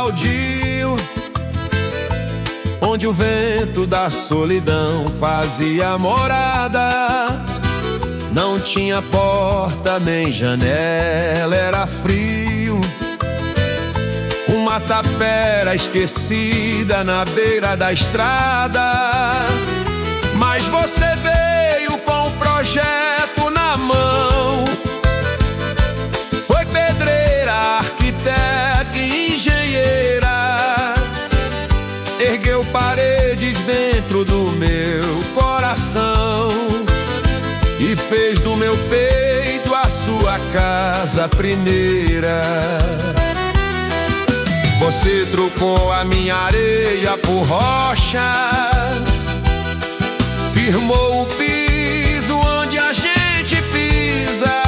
baldio, onde o vento da solidão fazia morada. Não tinha porta nem janela, era frio. Uma tapera esquecida na beira da estrada. Mas você veio com um projeto na mão. Foi pedreira, arquiteta e engenheira. Ergueu paredes dentro do meu coração e fez do meu peito a sua casa primeira. Você trocou a minha areia por rocha, firmou o piso onde a gente pisa.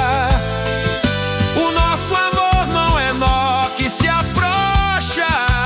O nosso amor não é nó que se afrouxa,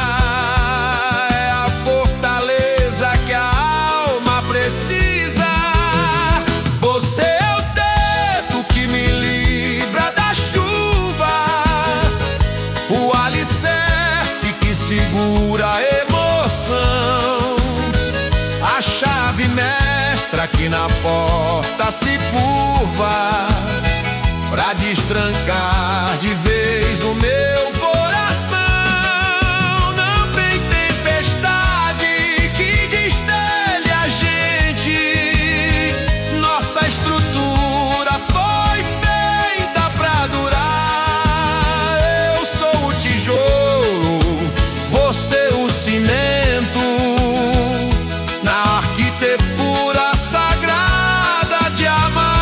é a fortaleza que a alma precisa. Você é o teto que me livra da chuva, o alicerce que segura a emoção, a chave mestra que na porta se curva pra destrancar de vez o meu coração. Não tem tempestade que destele a gente. Nossa estrutura foi feita pra durar. Eu sou o tijolo, você o cimento, na arquitetura sagrada de amar.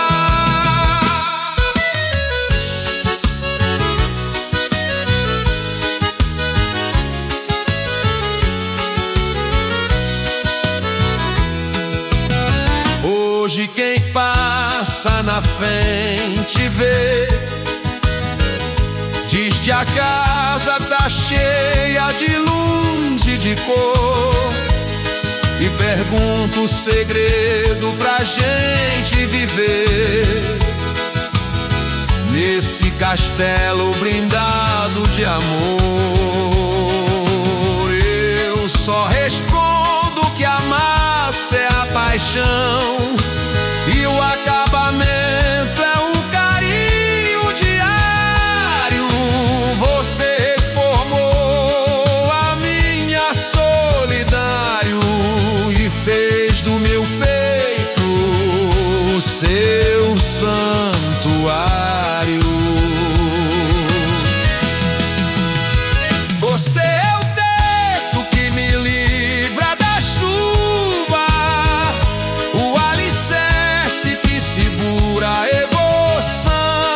Hoje quem passa na frente vê, diz que a casa tá cheia de luz e de cor, e pergunta o segredo pra gente viver nesse castelo brindado de amor. Eu só respondo que a massa é a paixão e o acabamento é um carinho diário. Você reformou a minha solidário e fez do meu peito o seu santuário. Você é o teto que me livra da chuva, o alicerce que segura a emoção,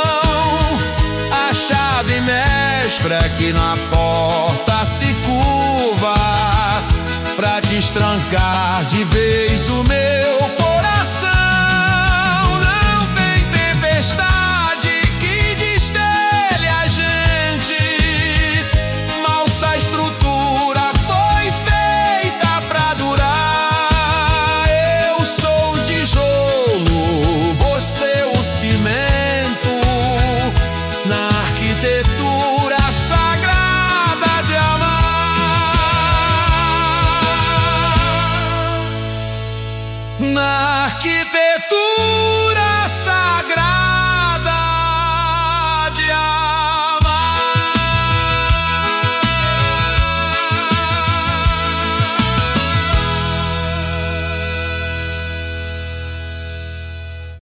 a chave mestra que na porta se curva pra destrancar de vez o meu coração. Não tem tempestade que destele a gente. Nossa estrutura foi feita pra durar. Eu sou o tijolo, você o cimento, na arquitetura sagrada de amar. Na arquitetura